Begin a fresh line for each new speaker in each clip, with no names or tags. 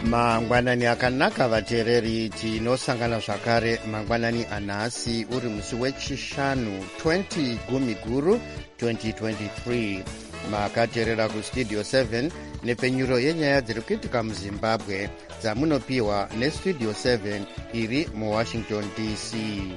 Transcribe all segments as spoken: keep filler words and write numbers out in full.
mangwanani akanaka vateereri, tinosangana zvakare mangwanani anhasi uri musi wechishanu twenty gumi guru twenty twenty-three. makateerera kustudio seven nepenyuro yenyaya dziri kuitika muzimbabwe dzamunopiwa nestudio seven iri muwashington D C.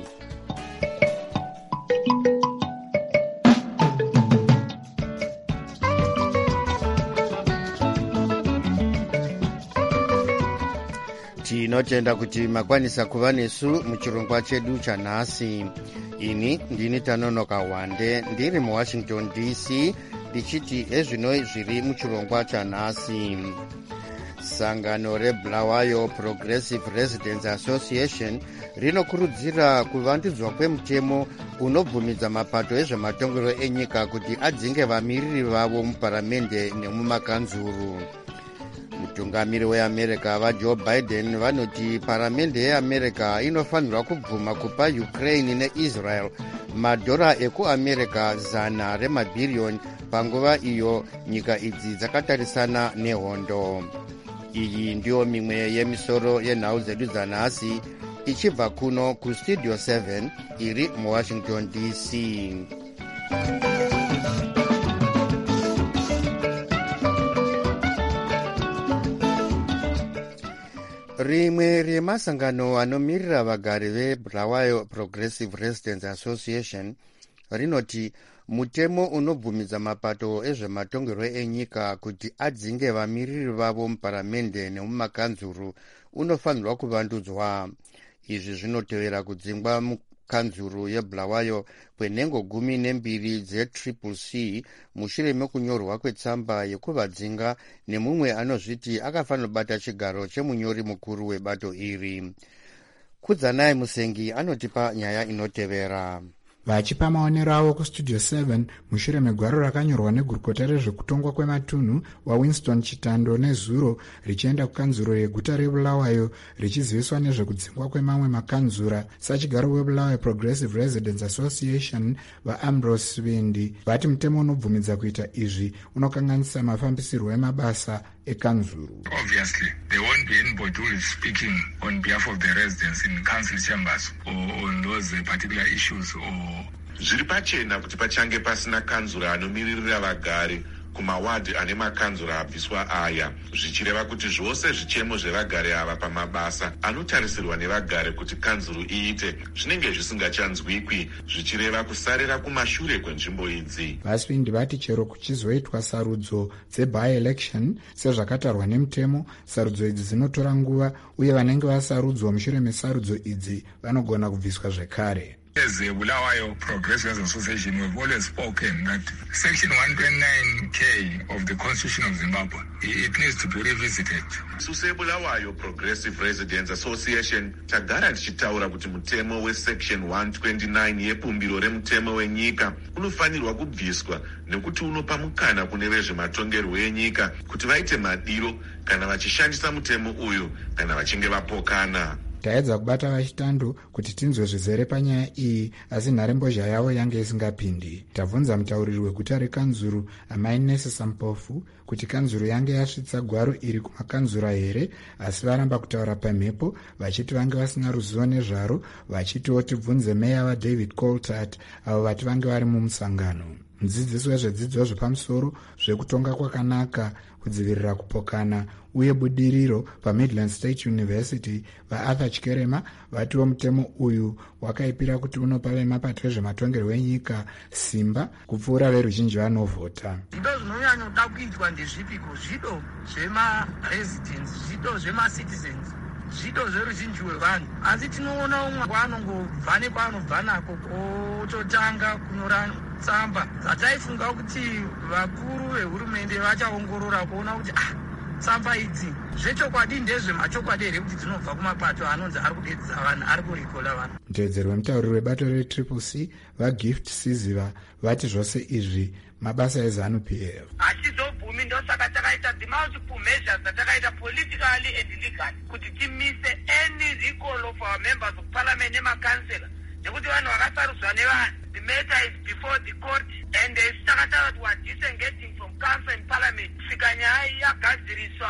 tinotenda kuti makwanisa kuva nesu muchirongwa chedu chanhasi. ini ndini Tanonoka Wande ndiri muwashington D C ndichiti ezvino zviri muchirongwa chanhasi. sangano reBulawayo Progressive Residents Association rinokurudzira kuvandudzwa kwemutemo unobvumidza mapato ezvematongero enyika kuti adzinge vamiriri vavo muparamende nemumakanzuru. mutungamiri weamerica vajoe Biden vanoti paramende yeamerica inofanirwa kubvuma kupa Ukraine neIsrael madhora ekuamerica zana remabhiriyoni panguva iyo nyika idzi dzakatarisana nehondo. iyi ndiyo mimwe yemisoro yenhau dzedu dzanhasi ichibva kuno kustudio seven iri muwashington D C. rimwe remasangano anomirira vagari veBulawayo Progressive Residents Association rinoti mutemo unobvumidza mapato ezvematongero enyika kuti adzinge vamiriri vavo muparamende nemumakanzuru unofanirwa kuvandudzwa. izvi zvinotevera kudzingwa mukanzuru yeBulawayo kwenhengo gumi nembiri dzetriple C mushure mekunyorwa kwetsamba yekuvadzinga nemumwe anozviti akafanira kubata chigaro chemunyori mukuru webato iri. kudzanai musengi anotipa nyaya inotevera.
vachipa maonero avo kustudio seven mushure megwaro rakanyorwa negurukota rezvekutongwa kwematunhu waWinston Chitando nezuro richienda kukanzuro yeguta reBulawayo richiziviswa nezvekudzingwa kwemamwe makanzura sachigaro weBulawayo Progressive Residents Association vaAmbrose Svindi vati mutemo unobvumidza kuita izvi unokanganisa mafambisirwo emabasa ekanzuru.
Obviously, there won't be anybody who is speaking on behalf of the residents in council chambers or on those particular issues or
zviri pachena kuti pachange pasina kanzura anomiririra vagari kumawadhi ane makanzura abviswa aya, zvichireva kuti zvose zvichemo zvevagari ava pamabasa anotarisirwa nevagari kuti kanzuru iite zvinenge zvisingachanzwikwi, zvichireva kusarira kumashure kwenzvimbo idzi.
vasvindi vati chero kuchizoitwa sarudzo dzebi-election sezvakatarwa nemutemo, sarudzo idzi dzinotora nguva uye vanenge vasarudzwa mushure mesarudzo idzi vanogona kubviswa zvekare.
As a Bulawayo Progressive Association, we've always spoken that Section one twenty-nine K of the Constitution of Zimbabwe, it needs to be revisited.
Suse Bulawayo Progressive Residents Association tagara tichitaura kuti mutemo weSection one twenty-nine yepumbiro remutemo wenyika unofanirwa kubviswa nekuti unopa mukana kune vezvematongerwo enyika kuti vaite madiro kana vachishandisa mutemo uyu kana vachinge vapokana.
taedza kubata vachitando kuti tinzwe zvizere panyaya iyi, asi nharembozha yavo yange isingapindi. tabvunza mutauriri weguta rekanzuru amai Nesi Sampofu kuti kanzuru yange yasvitsa gwaro iri kumakanzura here, asi varamba kutaura pamhepo vachiti vange vasina ruzivo nezvaro, vachitiwo tibvunze meya vaDavid Coltart avo vati vange vari mumusangano. mudzidzisi wezvedzidzo zvepamusoro zvekutonga kwakanaka, kudzivirira kupokana uye budiriro paMidland State University vaArthur Chikerema vatiwo mutemo uyu wakaipira kuti unopa vemapato ezvematongerwo enyika simba kupfuura veruzhinji vanovhota.
zvido zvinonyanyoda kuitwa ndezvipiko? zvido zvemaresidents, zvido zvemacitizens, zvido zveruzhinji rwevanhu. asi tinoona umwe kwaanongobva nekwaanobva nako ototanga kunyora tsamba dzataifunga kuti vakuru vehurumende vachaongorora kuona kuti ah, tsamba idzi zvechokwadi ndezvemachokwadi here kuti dzinobva kumapato anonzi ari kudedza vanhu, ari kurikola vanhu.
mutevedzeri wemutauriri webato retriple C vaGift Siziva vati zvose izvi mabasa eZANU P F.
hachizobvumi, ndosaka takaita multiple measures dzatakaita politically and legally kuti timise any recall of our members of parliament nemakansela, nekuti vanhu vakasarudzwa nevanhu. The matter is before the court and takataura kuti we are disengaging from council and parliament kusvika nyaya yagadziriswa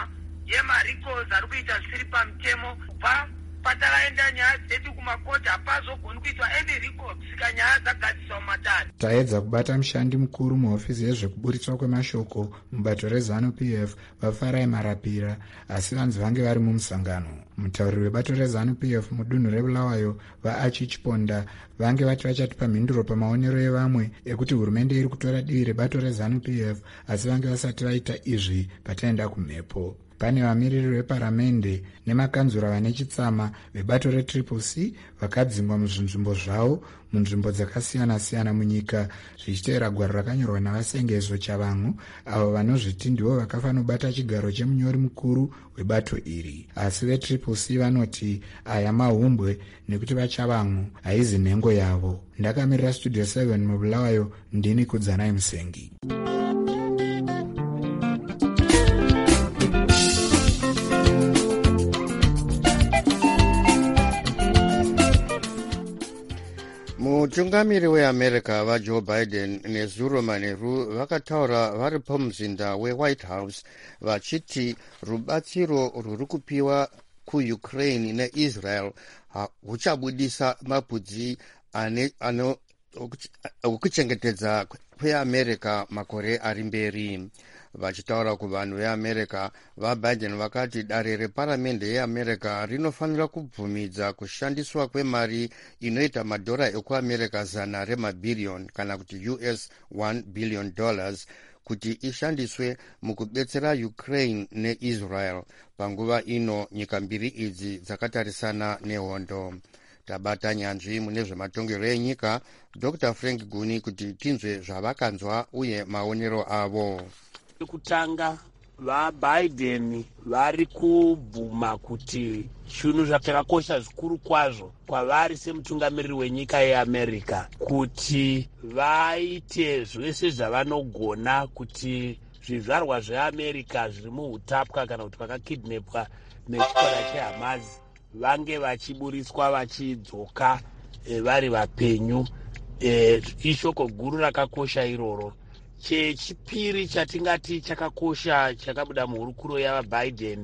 yemaricos ari kuita zvisiri pamutemo kubva pataraenda nyaya dzedu kumakoti hapazogoni kuitwa any record kusvika nyaya dzagadziswa mumatare.
taedza kubata mushandi mukuru muhofisi yezvekuburitswa kwemashoko mubato rezanu P F vafarai marapira, asi vanzi vange vari mumusangano. mutauriri webato rezanu P F mudunhu rebulawayo vaachi chiponda vange vati vachatipa mhinduro pamaonero evamwe ekuti hurumende iri kutora divi rebato rezanu P F, asi vange vasati vaita izvi pataenda kumhepo. pane vamiriri veparamende nemakanzura vane chitsama vebato retriple C vakadzingwa muzvinzvimbo zvavo munzvimbo dzakasiyana-siyana munyika zvichiteera gwaro rakanyorwa navasengezo chavangu avo vanozviti ndivo vakafanobata chigaro chemunyori mukuru webato iri. asi vetriple C vanoti aya mahumbwe nekuti vachavangu haizi nhengo yavo. ndakamirira studio seven mubulawayo, ndini Kudzanai Musengi.
mutungamiri weamerica vajoe Biden nezuro manheru vakataura vari pamuzinda wewhite house vachiti rubatsiro rwuri kupiwa kuukraine neisrael huchabudisa mapudzi okuchengetedza kweamerica makore ari mberi. vachitaura kuvanhu veamerica, vabiden vakati dare reparamende yeamerica rinofanira kubvumidza kushandiswa kwemari inoita madhora ekuamerica zana remabhiriyoni kana kuti U S one billion dollars kuti ishandiswe mukubetsera Ukraine neisrael panguva ino nyika mbiri idzi dzakatarisana nehondo. tabata nyanzvi mune zvematongero enyika Doctor Frank Guni kuti tinzwe zvavakanzwa uye maonero avo.
kutanga vaBiden vari kubvuma kuti zvinhu zvakakosha zvikuru kwazvo kwavari semutungamiriri wenyika yeAmerica kuti vaite zvese zvavanogona kuti zvizvarwa zveAmerica zviri muhutapwa kana kuti vakakidnepwa nechikora cheHamas vange vachiburiswa vachidzoka e, vari vapenyu. e, ishoko guru rakakosha iroro. chechipiri chatingati chakakosha chakabuda muhurukuro yavaBiden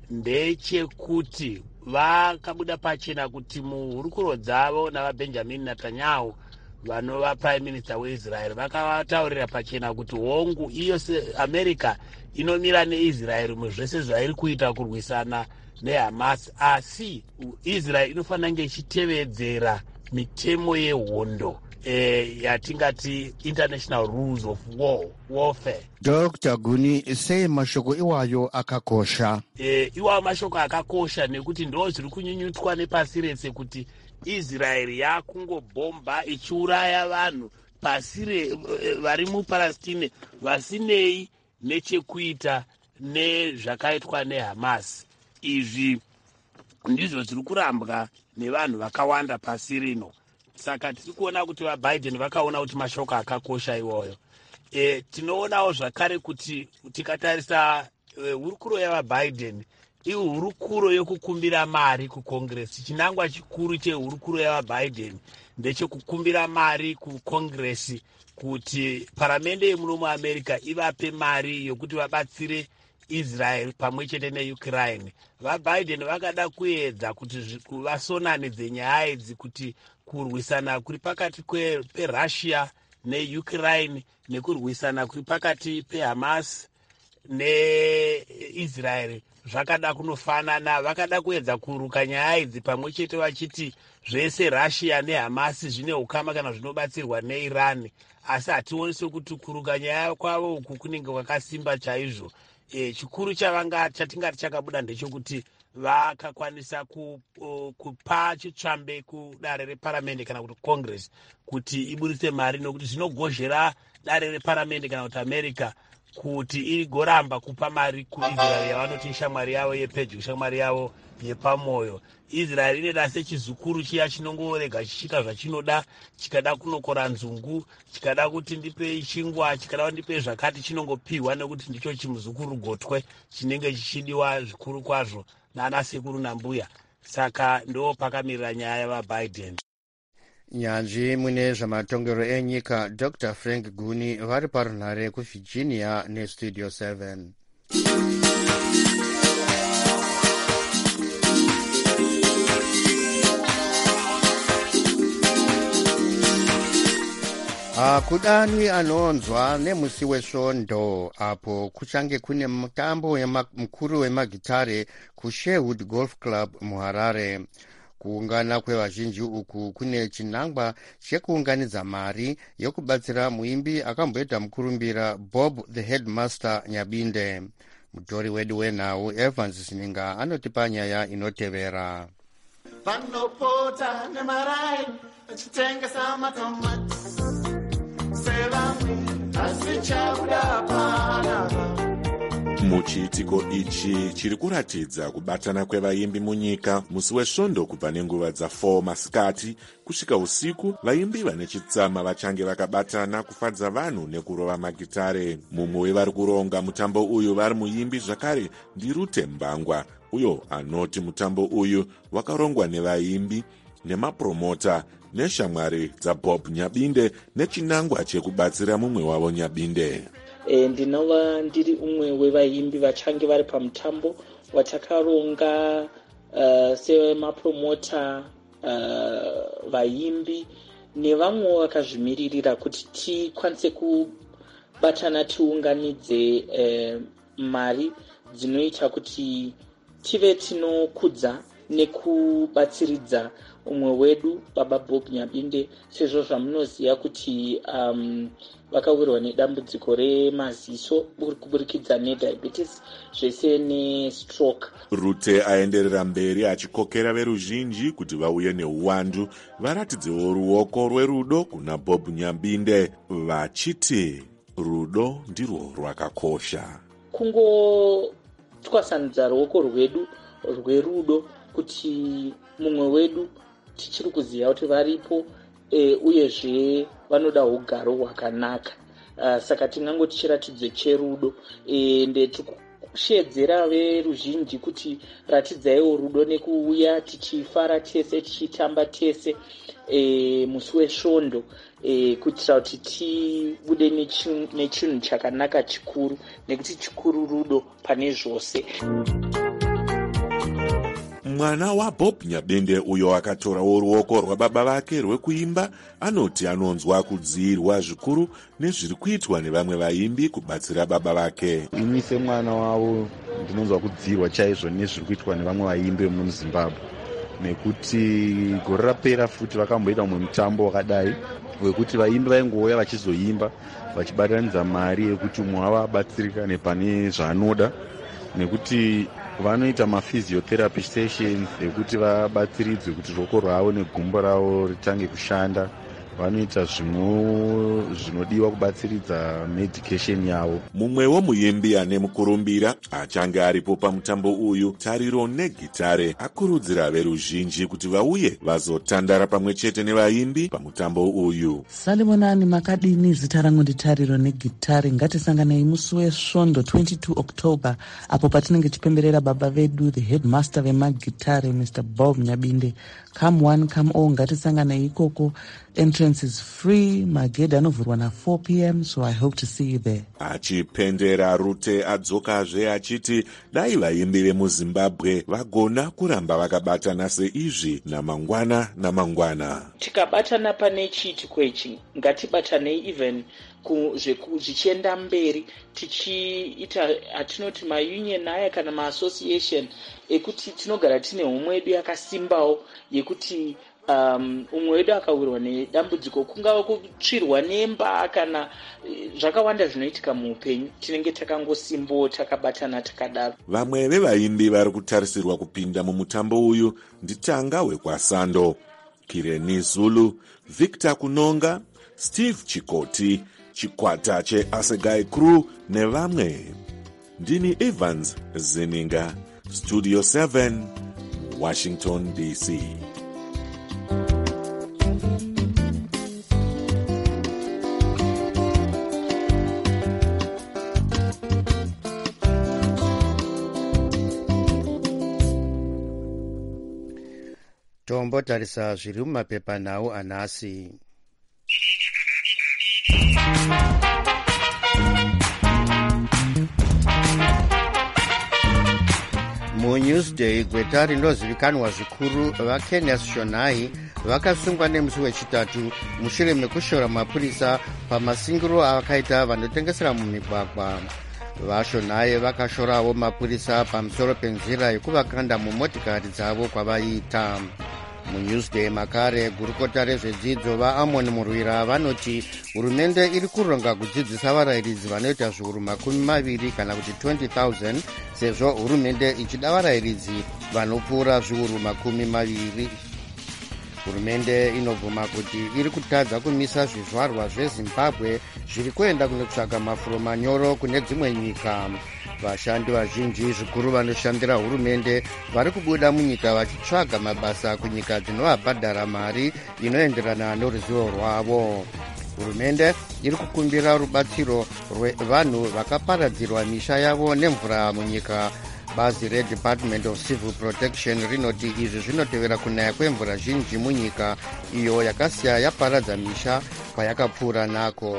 ndechekuti vakabuda pachena kuti muhurukuro dzavo navaBenjamin Netanyahu vanova prime minister weIsrael vakavataurira pachena kuti hongu iyo seAmerica inomira neIsrael muzvese zvairi kuita kurwisana neHamas, asi Israel inofanira kunge ichitevedzera mitemo yehondo Eh, yatingati international rules of war, warfare.
Doctor Guni, sei mashoko iwayo akakosha?
Eh, iwayo mashoko akakosha nekuti ndo zviri kunyunyutswa nepasi rese kuti Israel yakungobhomba ichiuraya vanhu pasire vari muPalestine vasinei nechekuita nezvakaitwa neHamas. Izvi ndizvo zviri kurambwa nevanhu vakawanda pasi rino. Saka tiri kuona kuti vaBiden vakaona kuti mashoko akakosha iwoyo. E, tinoonawo zvakare kuti tikatarisa e, hurukuro yavaBiden ihurukuro yokukumbira mari kuCongress. Chinangwa chikuru chehurukuro yavaBiden ndechekukumbira mari kuCongress kuti paramende yemuno muAmerica ivape mari yokuti vabatsire Israel pamwe chete neUkraine. VaBiden vakada kuedza kuti vasonanidze nyaya idzi kuti kurwisana kuri pakati peRussia neUkraine nekurwisana kuri pakati peHamas neIsrael zvakada kunofanana. Vakada kuedza kuruka nyaya idzi pamwe chete vachiti zvese Russia neHamas zvine ukama kana zvinobatsirwa neIran, asi hationi sekuti kuruka nyaya kwavo uku kunenge kwakasimba chaizvo. E, chikuru chavanga chatingati chakabuda ndechekuti vakakwanisa ku, uh, kupa chitsvambe kudare reparamende kana kuti Congress kuti iburitse mari nokuti zvinogozhera dare reparamende kana kuti America kuti igoramba kupa mari kuIsrael yavanoti shamwari yavo yepedyo, shamwari yavo yepamoyo. Israel inoda sechizukuru chiya chinongorega chichita zvachinoda, chikada kunokora nzungu, chikada kuti ndipe chingwa, chikada ndipe zvakati chinongopiwa nekuti ndicho chimuzukuru gotwe chinenge chichidiwa zvikuru kwazvo nana sekuru nambuya. Saka ndo pakamirira nyaya yavaBiden.
nyanzvi mune zvamatongero enyika Doctor Frank Guni vari parunhare kuVirginia neStudio seven. Akudani anonzwa nemusi wesvondo apo kuchange kune mutambo mukuru wemagitare kuSherwood Golf Club muHarare. Kuungana kwevazhinji uku kune chinangwa chekuunganidza mari yokubatsira muimbi akamboita mukurumbira Bob the Headmaster Nyabinde. Mutori wedu wenhau Evans Sininga anotipa nyaya inotevera.
Vanopota nemarai vachitengesa matomati sevamwe asi chauda panapa.
Muchiitiko ichi chiri kuratidza kubatana kwevaimbi munyika musi wesvondo kubva nenguva dza4 masikati kusvika usiku. Vaimbi vane chitsama vachange vakabatana kufadza vanhu nekurova magitare. Mumwe wevari kuronga mutambo uyu vari muimbi zvakare ndiRute Mbangwa, uyo anoti mutambo uyu wakarongwa nevaimbi nemapromota neshamwari dzaBob Nyabinde nechinangwa chekubatsira mumwe wavo Nyabinde.
E, ndinova ndiri umwe wevaimbi vachange vari pamutambo watakaronga uh, semapromota uh, vaimbi nevamwe vakazvimiririra kuti tikwanise kubatana tiunganidze uh, mari dzinoita kuti tive tinokudza nekubatsiridza umwe wedu baba Bob Nyabinde, sezvo zvamunoziva kuti um, vakawirwa nedambudziko remaziso kuburikidza nediabetes zvese nestroke.
Rute aenderera mberi achikokera veruzhinji kuti vauye neuwandu varatidzewo ruoko rwerudo kuna Bob Nyabinde vachiti rudo ndirwo rwakakosha.
Kungotwasanudza ruoko rwedu rwerudo kuti mumwe wedu tichiri kuziva kuti varipo e, uyezve vanoda ugaro hwakanaka. Uh, saka tingango tichiratidzo cherudo ende tikushedzera veruzhinji kuti ratidzaiwo rudo nekuuya tichifara tese tichitamba tese e, musi wesvondo e, kuitira kuti tibude nechinhu chakanaka chikuru, nekuti chikuru rudo pane zvose.
Mwana waBob Nyabinde uyo akatorawo ruoko rwababa vake rwekuimba anoti anonzwa kudziirwa zvikuru nezviri kuitwa nevamwe vaimbi kubatsira baba vake.
Ini semwana wavo ndinonzwa kudziirwa chaizvo nezviri kuitwa nevamwe vaimbi vemuZimbabwe, nekuti gore rapera futi vakamboita umwe mutambo wakadai wekuti vaimbi vaingouya vachizoimba vachibatanidza mari yekuti umwe wavo abatsirikane pane zvaanoda, nekuti vanoita maphysiotherapy sessions ekuti vabatsiridzwe kuti ruoko rwavo negumbo ravo ritange kushanda. Vanoita zvinodiwa kubatsiridza medication yavo.
Mumwewo muimbi ane mukurumbira achange aripo pamutambo uyu Tariro negitare akurudzira veruzhinji kuti vauye vazotandara pamwe chete nevaimbi pamutambo uyu.
Salimonani makadini, zita rangu ndi Tariro negitare. Ngatisanganei musi wesvondo twenty-two October apo patinenge tipemberera baba vedu the headmaster vemagitare Mister Bob Nyabinde. Come one come all, ngatisanganei ikoko. Entrance is free. Magedhi anovhurwa na four p m, so I hope to see you there.
Achipendera Rute adzokazve achiti dai vaimbi vemuZimbabwe vagona kuramba vakabatana seizvi namangwana namangwana.
Tikabatana pane chiitiko ichi ngatibatanei even zvichienda mberi tichiita atinoti maunion aya kana maassociation ekuti tinogara tine umwe wedu yakasimbawo yekuti um, umwe wedu akawirwa nedambudziko kungava kutsvirwa nemba kana zvakawanda zvinoitika muupenyu, tinenge takangosimbawo takabatana takadaro.
Vamwe vevaimbi vari kutarisirwa kupinda mumutambo uyu nditanga wekwasando, Kireni Zulu, Victor Kunonga, Steve Chikoti, chikwata cheAsegai Crew nevamwe. Ndini Evans Zininga, Studio seven, Washington D C.
Tombotarisa zviri mumapepa nawo anasi. muNewsday gweta rinozivikanwa zvikuru vaKenneth Shonai vakasungwa nemusi wechitatu mushure mekushora mapurisa pamasungiro avakaita vanotengesera mumigwagwa. VaShonai vakashorawo mapurisa pamusoro penzira yekuvakanda mumotikari dzavo kwavaiita. muNewsday makare gurukota rezvedzidzo vaAmon Murwira vanoti hurumende iri kuronga kudzidzisa varayiridzi vanoita zviuru makumi maviri kana kuti twenty thousand sezvo hurumende ichida varayiridzi vanopfuura zviuru makumi maviri. Hurumende inobvuma kuti iri kutadza kumisa zvizvarwa zveZimbabwe zviri kuenda kunotsvaga mafuro manyoro kune dzimwe nyika. Vashandi vazhinji zvikuru vanoshandira hurumende vari kubuda munyika vachitsvaga mabasa kunyika dzinovabhadhara mari inoenderana noruzivo rwavo. Hurumende iri kukumbira rubatsiro rwevanhu vakaparadzirwa misha yavo nemvura munyika. Bazi reDepartment of Civil Protection rinoti izvi zvinotevera kunaya kwemvura zhinji munyika iyo yakasiya yaparadza misha kwayakapfuura nako.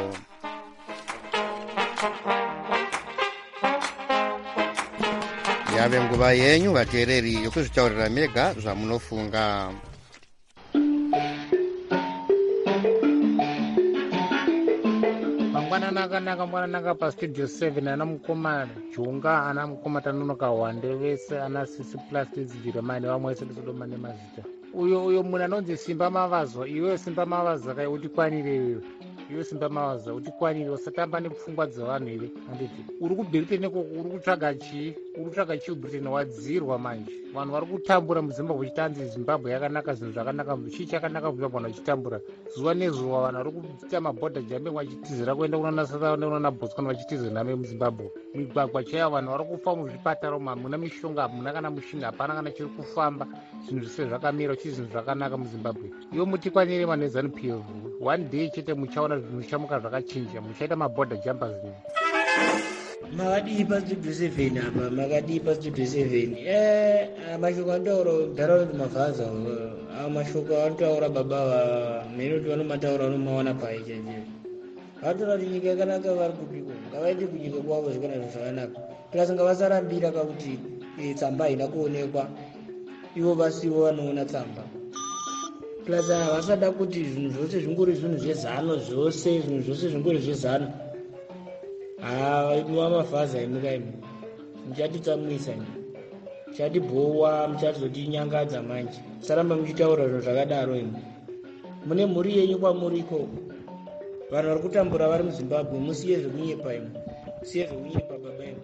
Yave nguva yenyu vateereri yokuzvitaurira mega zvamunofunga.
Mangwanana akanaka mwananaka pastudio seven ana mukoma Junga ana mukoma Tanonoka Wande vese ana Sisi Plastics Jeremani vamwe vese ndisodoma nemazita. Uyo uyo munhu anonzi Simba Mavazo, iwe Simba Mavazo kai utikwanire iwe. Iwe Simba Mavazo utikwanire usatamba nepfungwa dzavanhu here. Anditi uri kuBritain uri kutsvaga chi? Uri kutsvaga chi Britain wadzirwa manje. Vanhu vari kutambura muZimbabwe chitanzi Zimbabwe yakanaka zvinhu zvakanaka chii chakanaka kuti vanhu vachitambura. Zuva nezuva vanhu vari kuita mabhodha jambe vachitizira kuenda kunoona South Africa kunoona Botswana vachitizira name muZimbabwe. Migwagwa chaiyo vanhu vari kufa muzvipatara umu hamuna mishonga hamuna kana mushini hapana kana chiri kufamba zvinhu zvese zvakamira uchi zvinhu zvakanaka muZimbabwe. Ivo mutikwanire maNezanu P F one day chete muchaona zvinhu zvichamuka zvakachinja muchaita mabhodha jumpers ne.
Makadii pastudio seven apa makadii pastudio seven eh mashoko antaura ntaraunda mavhaza mashoko antaura baba va mene kuti vanomataura vanomaona pai chaizvo vatora kuti nyika yakanaka vari kupiko ngavaende kunyika kwavo zvikana zvinhu zvakanaka plus ngavasarambira pakuti tsamba haina kuonekwa ivo vasivo vanoona tsamba plus havasada kuti zvinhu zvose zvingori zvinhu zvezano zvose zvinhu zvose zvingori zvezano. Ah, imuwa mavhaza imuka imu muchatitsamwisa muchatibhowa muchazotinyangadza manje saramba muchitaura zvinhu zvakadaro imu mune mhuri yenyu kwamuriko vanhu vari kutambura vari muZimbabwe musiye zvekunyepa imu musiye zvekunyepa baba imu.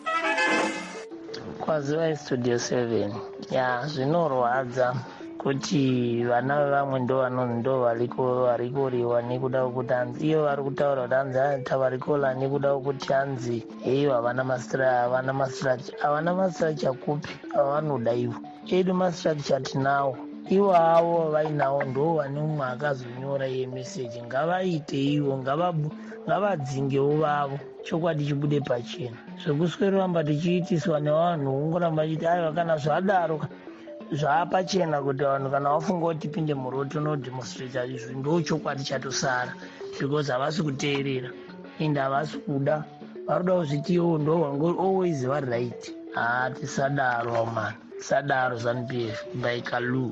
Kwaziwa Studio seven ya zvinorwadza kuti vana vamwe ndo vanonzi ndo variko varikoriwa nekuda kuti hanzi iyo vari kutaura kuti hanzi ata varikola nekuda kuti hanzi heiyo havana mastructure havana mastructure havana mastructure kupi avanoda ivo edu mastructure tinawo ivo avo vainawo ndo vane umwe akazonyora iye meseji ngavaite ivo ngavadzingewo vavo chokwadi chibude pachena zvekuswereramba tichiitiswa nevanhu ungoramba chiti aiwa kana zvadaro zvaapachena kuti vanhu kana vafunga kuti tipinde muroto nodemonstrata izvi ndo chokwadi chatosara because havasi kuteerera ende havasi kuda varoda kuzviti iwo ndo vangu always vari right. Ah, tisadaro man tisadaro Zanu P F by Kalu.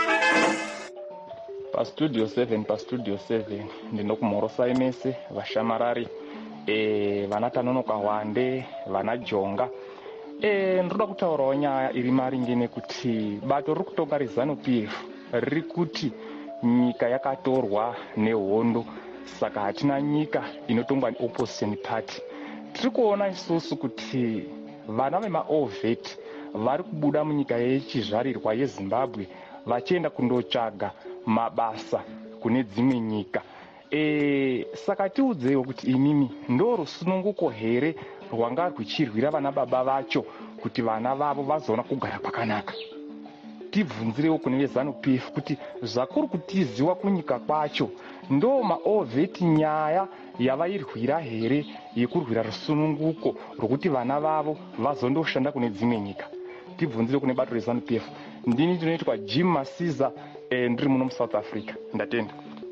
Pastudio seven pastudio seven ndinokumhorosa imese vashamarari e, vana Tanonoka Wande vana Jonga. E, ndoda kutaurawo nyaya iri maringe nekuti bato riri kutonga reZanu P F riri kuti nyika yakatorwa nehondo saka hatina nyika inotongwa neopposition party. Tiri kuona isusu kuti vana vemaOVET vari kubuda munyika yechizvarirwa yeZimbabwe vachienda kundotsvaga mabasa kune dzimwe nyika. E, saka tiudzewo kuti imimi ndo rusununguko here rwanga rwichirwira vana baba vacho kuti vana vavo vazoona kugara kwakanaka. Tibvunzirewo kune veZanu P F kuti zvakuri kutiziwa kunyika kwacho ndo maOVET nyaya yavairwira here yekurwira rusununguko rwokuti vana vavo vazondoshanda kune dzimwe nyika. Tibvunzire kune bato reZanu P F. Ndini ndinoitwa Jim Masiza e, ndiri muno muSouth Africa. Ndatenda.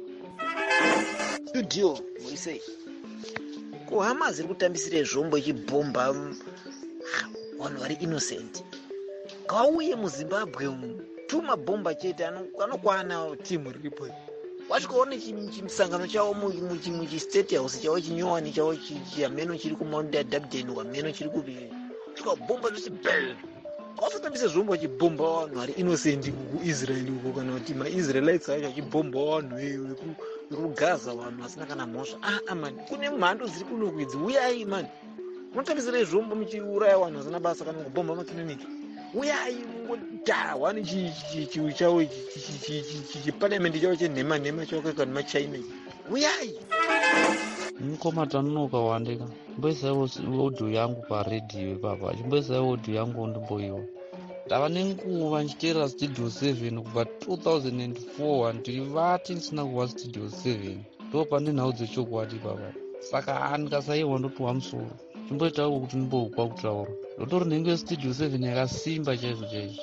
Studio muisei kuhama ziri kutambisire zvombo ichibhomba vanhu vari innocent ngauye muzimbabwe umu tuma bhomba chete anokwana timu riripo wasvikaone chimusangano chavo muchistate house chavo chinyowani chavo chiameno chiri kumount dabden kwameno chiri kupi svika bhomba zvose bel wasatambise zvombo achibhomba vanhu vari innocent kuisrael uko kana kuti maisraelites acho achibhomba vanhu vekugaza vanhu vasina kana mhosva aa mani kune mhando dziri kunokwidzi uyai mani unotambisire zvombo muchiuraya vanhu vasina basa kana kubhomba makiliniki uyai mungodhara wani chiu chavo chiparliamendi chavo chenhema nhema chavakueka nemachina uyai
mukoma tanonoka wandeka mboisai audio yangu paredhiyo ipapa chimboisai audio yangu ndimboiwa ndava nenguva ndichiteerera studio seven kubva two thousand four ndivati ndisina kuva studio seven ndo pane nhau dzechokwadi ipapa saka ndikasaiwa ndopiwa musoro chimboitawo kuti ndimboupa kutaura ndotori nhengo yestudio seven yakasimba chaizvo chaizvo.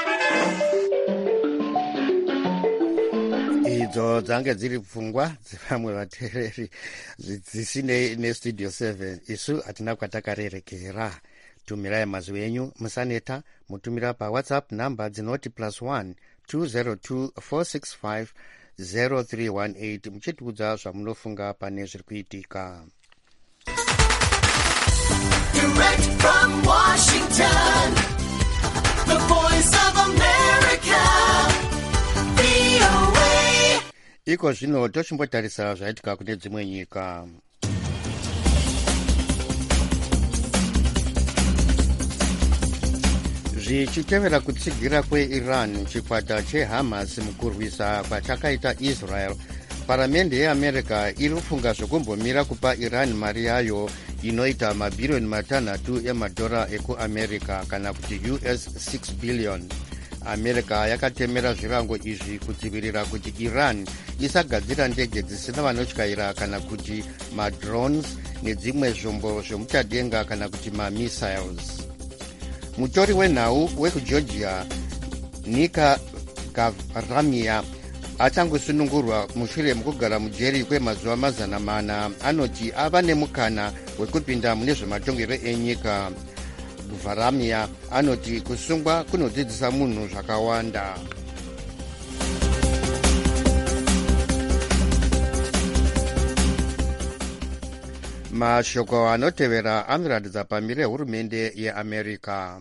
idzo dzange dziri pfungwa dzevamwe vateereri dzisine nestudio seven. isu hatina kwatakarerekera. tumirai mazwi enyu musaneta, mutumira pawhatsapp namba dzinoti plus one two zero two four six five zero three one eight muchitiudza zvamunofunga pane zviri kuitika.
Direct from Washington, the voice of America, V O A.
iko zvino tochimbotarisa zvaitika kune dzimwe nyika. zvichitevera kutsigira kweiran chikwata chehamas mukurwisa kwachakaita israel, paramende yeamerica iri kufunga zvokumbomira kupa iran mari yayo inoita mabhiriyoni matanhatu emadhora ekuamerica kana kuti U S six billion. america yakatemera zvirango izvi kudzivirira kuti iran isagadzira ndege dzisina vanotyaira kana kuti madrones nedzimwe zvombo zvemuchadenga kana kuti mamissiles. mutori wenhau wekugeorgia nika gavramia achangosunungurwa mushure mukugara mujeri kwemazuva mazana mana anoti ava nemukana wekupinda mune zvematongero enyika. gavramia anoti kusungwa kunodzidzisa munhu zvakawanda. mashoko anotevera anoratidza pamire yehurumende yeamerica.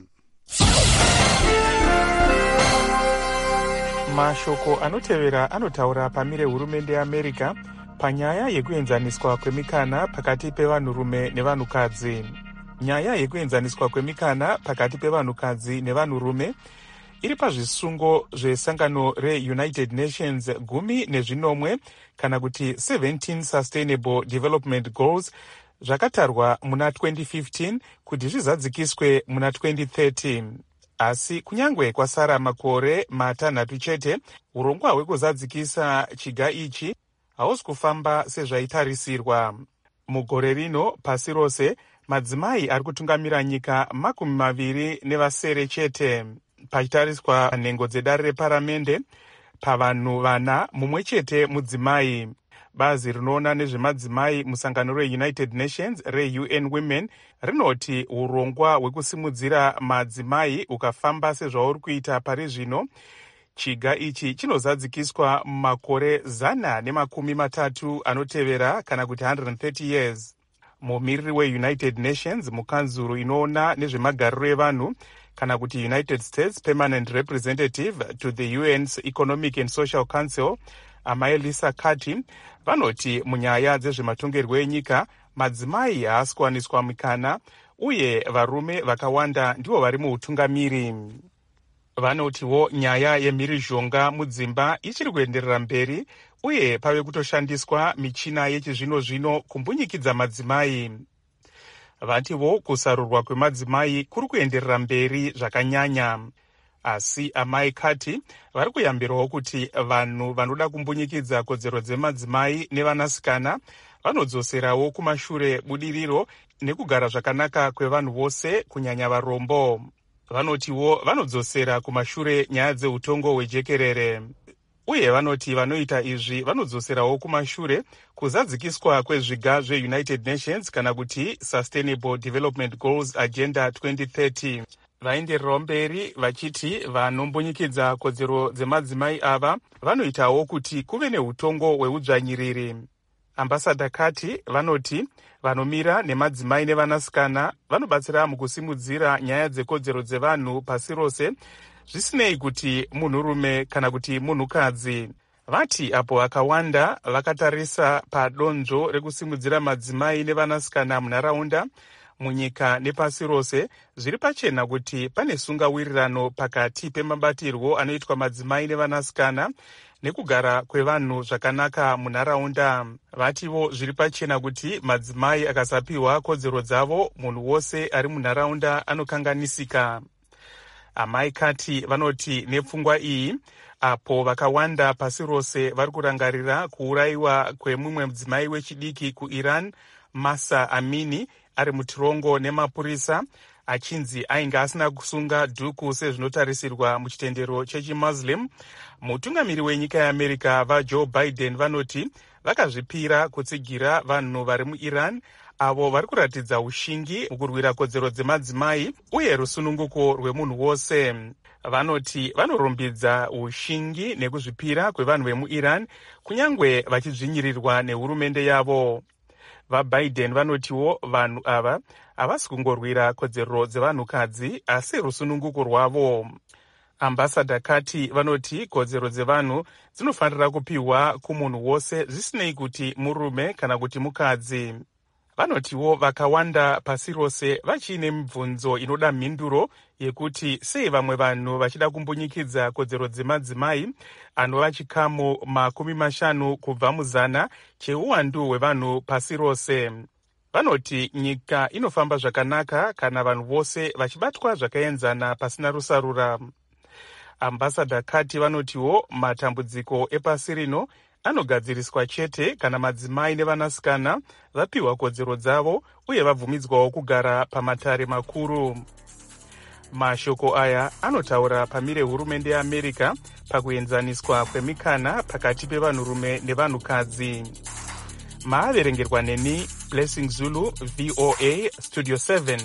mashoko anotevera anotaura pamire hurumende yeamerica panyaya yekuenzaniswa kwemikana pakati pevanhurume nevanhukadzi. nyaya yekuenzaniswa kwemikana pakati pevanhukadzi nevanhurume iri pazvisungo zvesangano reunited nations gumi nezvinomwe kana kuti seventeen sustainable development goals zvakatarwa muna twenty fifteen kuti zvizadzikiswe muna twenty thirty. asi kunyange kwasara makore matanhatu chete, urongwa hwekuzadzikisa chiga ichi hausi kufamba sezvaitarisirwa. mugore rino pasi rose madzimai ari kutungamira nyika makumi maviri nevasere chete. pachitariswa nhengo dzedare reparamende pavanhu vana mumwe chete mudzimai. bazi rinoona nezvemadzimai musangano reunited nations reU N Women rinoti urongwa hwekusimudzira madzimai ukafamba sezvauri kuita pari zvino, chiga ichi chinozadzikiswa mumakore zana nemakumi matatu anotevera kana kuti one hundred thirty years. mumiriri weunited nations mukanzuro inoona nezvemagariro evanhu kana kuti United States Permanent Representative to the U N's Economic and Social Council Amaelisa Kati vanoti munyaya dzezvematongerwo enyika madzimai haasi kuwaniswa mikana uye varume vakawanda ndivo vari muutungamiri. vanotiwo nyaya yemhirizhonga mudzimba ichiri kuenderera mberi uye pave kutoshandiswa michina yechizvino zvino kumbunyikidza madzimai. vatiwo kusarurwa kwemadzimai kuri kuenderera mberi zvakanyanya. asi amai Kati vari kuyambirawo kuti vanhu vanoda kumbunyikidza kodzero dzemadzimai nevanasikana vanodzoserawo kumashure budiriro nekugara zvakanaka kwevanhu vose kunyanya varombo. vanotiwo vanodzosera kumashure nyaya dzeutongo hwejekerere. uye vanoti vanoita izvi vanodzoserawo kumashure kuzadzikiswa kwezviga zveunited nations kana kuti sustainable development goals agenda twenty thirty. vaendererawo mberi vachiti vanombonyikidza kodzero dzemadzimai ava vanoitawo kuti kuve neutongo hweudzvanyiriri. Ambassador Kati vanoti vanomira nemadzimai nevanasikana vanobatsira mukusimudzira nyaya dzekodzero dzevanhu pasi rose, zvisinei kuti munhurume kana kuti munhukadzi. Vati apo vakawanda vakatarisa padonzvo rekusimudzira madzimai nevanasikana munharaunda, munyika nepasi rose, zviri pachena kuti pane sungawirirano pakati pemabatirwo anoitwa madzimai nevanasikana nekugara kwevanhu zvakanaka munharaunda. Vativo zviri pachena kuti madzimai akasapiwa kodzero dzavo, munhu wose ari munharaunda anokanganisika. Amai Kati vanoti nepfungwa iyi, apo vakawanda pasi rose vari kurangarira kuurayiwa kwemumwe mudzimai wechidiki kuIran, Masa Amini, ari mutirongo nemapurisa, achinzi ainge asina kusunga dhuku sezvinotarisirwa muchitendero chechimuslim. Mutungamiri wenyika yeAmerica vaJoe Biden vanoti vakazvipira kutsigira vanhu vari muIran avo vari kuratidza ushingi mukurwira kodzero dzemadzimai uye rusununguko rwemunhu wose. Vanoti vanorumbidza ushingi nekuzvipira kwevanhu vemuIran kunyange vachidzvinyirirwa nehurumende yavo. VaBiden vanotiwo vanhu ava havasi kungorwira kodzero dzevanhukadzi asi rusununguko rwavo. Ambassador Kati vanoti kodzero dzevanhu dzinofanira kupiwa kumunhu wose zvisinei kuti murume kana kuti mukadzi. Vanotiwo vakawanda pasi rose vachiine mibvunzo inoda mhinduro yekuti sei vamwe vanhu vachida kumbunyikidza kodzero dzemadzimai anova chikamu makumi mashanu kubva muzana cheuwandu hwevanhu pasi rose. Vanoti nyika inofamba zvakanaka kana vanhu vose vachibatwa zvakaenzana pasina rusarura. Ambassador Kati vanotiwo matambudziko epasi rino anogadziriswa chete kana madzimai nevanasikana vapiwa kodzero dzavo uye vabvumidzwawo kugara pamatare makuru. Mashoko aya anotaura pamire hurumende yeAmerica pakuenzaniswa kwemikana pakati pevanhurume nevanhukadzi. Maaverengerwa neni Blessing Zulu, V O A, Studio seven.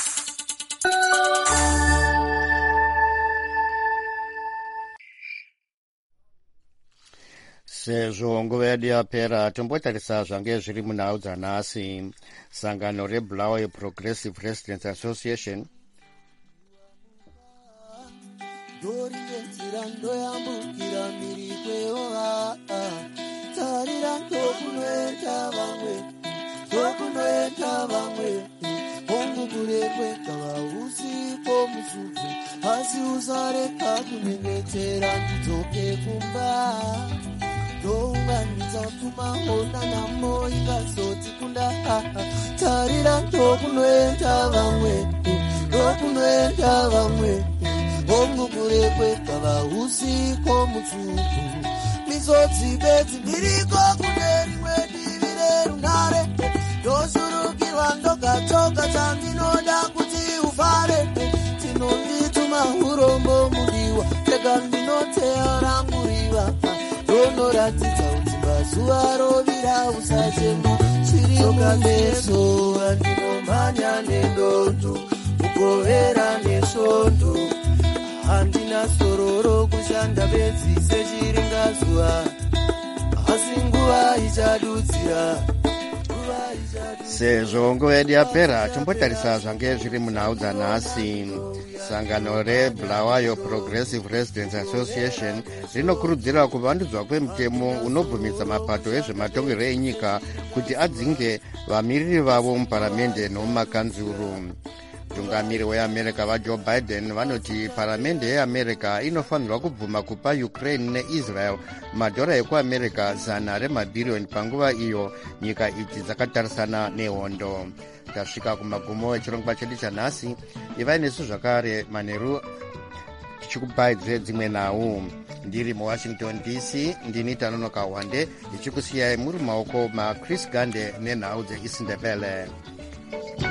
Sezvo nguva yedu yapera, tombotarisa zvange zviri munhau dzanhasi. Sangano reBulawayo Progressive Residents Association
Dori yenzira ndoyambukira miri kweova tarira ndokunoenda vamwe ndokunoenda vamwe ongukurekwe kava usipo musubvu asi usareka kunyengetera ndidzoke kumba ndounganidza kumaona namo ingazoti kunda tarira ndokunoenda vamwe ndokunoenda vamwe ongukurekwe kava usiko musubvu misodzi bedzi ndiriko kune rimwe divi rerunhare ndosurukirwa ndogatoka chandinoda kuti ufare tinondituma urombo mudiwa tega ndinoteya rangu riva ndonoratidza kuti mazuva rovira usachema chiritoka meso andinomhanya nendondo mugovera nesvondo handina sororo kushanda bedzi sechiringazuva asi nguva ichadudzira.
Sezvo nguva yedu yapera, tombotarisa zvange zviri munhau dzanhasi. Sangano reBulawayo Progressive Residents Association rinokurudzira kuvandudzwa kwemutemo unobvumidza mapato ezvematongerwo enyika kuti adzinge vamiriri vavo muparamende nomumakanzuru. Mutungamiri weAmerica vaJoe Biden vanoti paramende yeAmerica inofanirwa kubvuma kupa Ukraine neIsrael madhora ekuAmerica zana remabhiriyoni panguva iyo nyika idzi dzakatarisana nehondo. Tasvika kumagumo echirongwa chedu chanhasi. Ivai nesu zvakare manheru tichikupai dzimwe nhau. Ndiri muWashington D C, ndini Tanonoka Wande, ndichikusiyai muri mumaoko maChris Gande nenhau dzeIsindebele.